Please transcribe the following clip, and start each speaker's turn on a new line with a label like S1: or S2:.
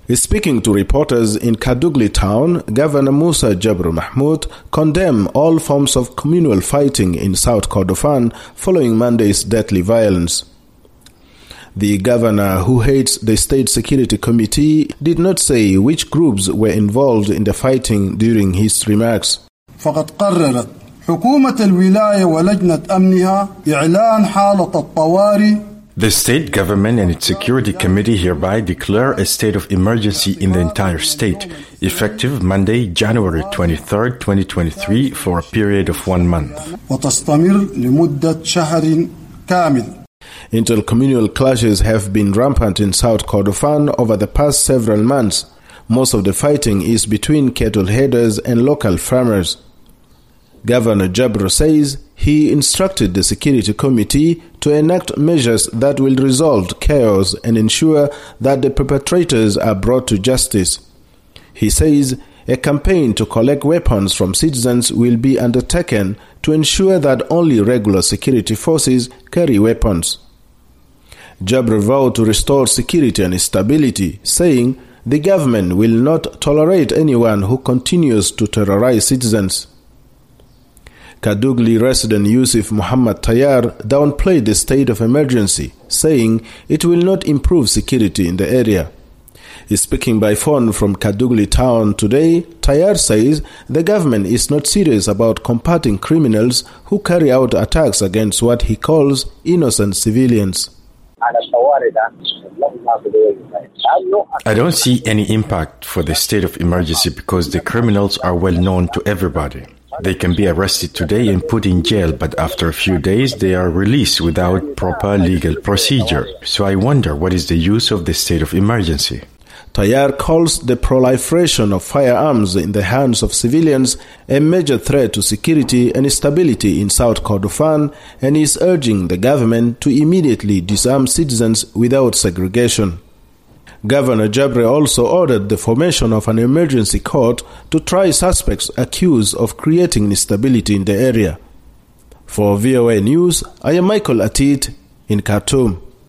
S1: Speaking to reporters in Kadugli town, Governor Musa Jabr Mahmoud condemned all forms of communal fighting in South Kordofan following Monday's deadly violence. The governor, who heads the State Security Committee, did not say which groups were involved in the fighting during his remarks.
S2: فقد قررت حكومة الولاية ولجنة أمنها إعلان حالة الطوارئ.
S3: The state government and its security committee hereby declare a state of emergency in the entire state, effective Monday, January 23, 2023, for a period of 1 month.
S2: وتستمر لمدة شهر كامل.
S1: Intercommunal clashes have been rampant in South Kordofan over the past several months. Most of the fighting is between cattle headers and local farmers. Governor Jabr says he instructed the Security Committee to enact measures that will resolve chaos and ensure that the perpetrators are brought to justice. He says a campaign to collect weapons from citizens will be undertaken to ensure that only regular security forces carry weapons. Jabr vowed to restore security and stability, saying the government will not tolerate anyone who continues to terrorize citizens. Kadugli resident Yusuf Muhammad Tayar downplayed the state of emergency, saying it will not improve security in the area. Speaking by phone from Kadugli town today, Tayar says the government is not serious about combating criminals who carry out attacks against what he calls innocent civilians.
S3: I don't see any impact for the state of emergency because the criminals are well known to everybody. They can be arrested today and put in jail, but after a few days they are released without proper legal procedure. So I wonder what is the use of the state of emergency.
S1: Tayar calls the proliferation of firearms in the hands of civilians a major threat to security and stability in South Kordofan and is urging the government to immediately disarm citizens without segregation. Governor Jabr also ordered the formation of an emergency court to try suspects accused of creating instability in the area. For VOA News, I am Michael Atit in Khartoum.